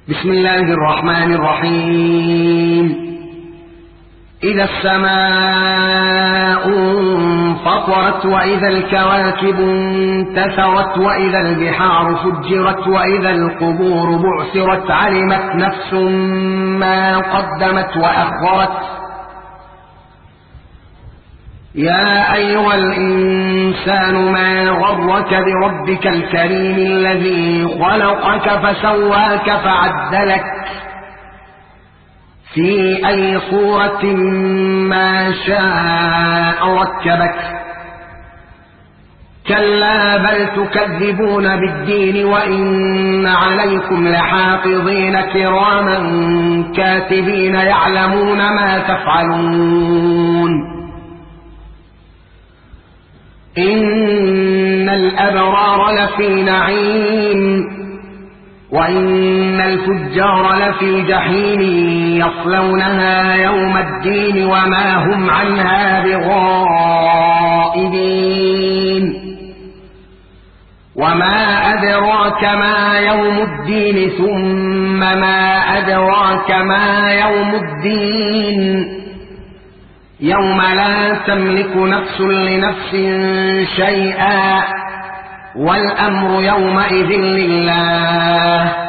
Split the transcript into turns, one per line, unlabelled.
بسم الله الرحمن الرحيم. إذا السماء انفطرت وإذا الكواكب انتثرت وإذا البحار فجرت وإذا القبور بعثرت علمت نفس ما قدمت وأخرت. يا أيها الإنسان ما غرك بربك الكريم الذي خلقك فسواك فعدلك في أي صورة ما شاء ركبك. كلا بل تكذبون بالدين وإن عليكم لحافظين كراما كاتبين يعلمون ما تفعلون. إن الأبرار لفي نعيم وإن الفجار لفي جحيم يصلونها يوم الدين وما هم عنها بغائبين. وما أدراك ما يوم الدين ثم ما أدراك ما يوم الدين يوم لا تملك نفس لنفس شيئا والأمر يومئذ لله.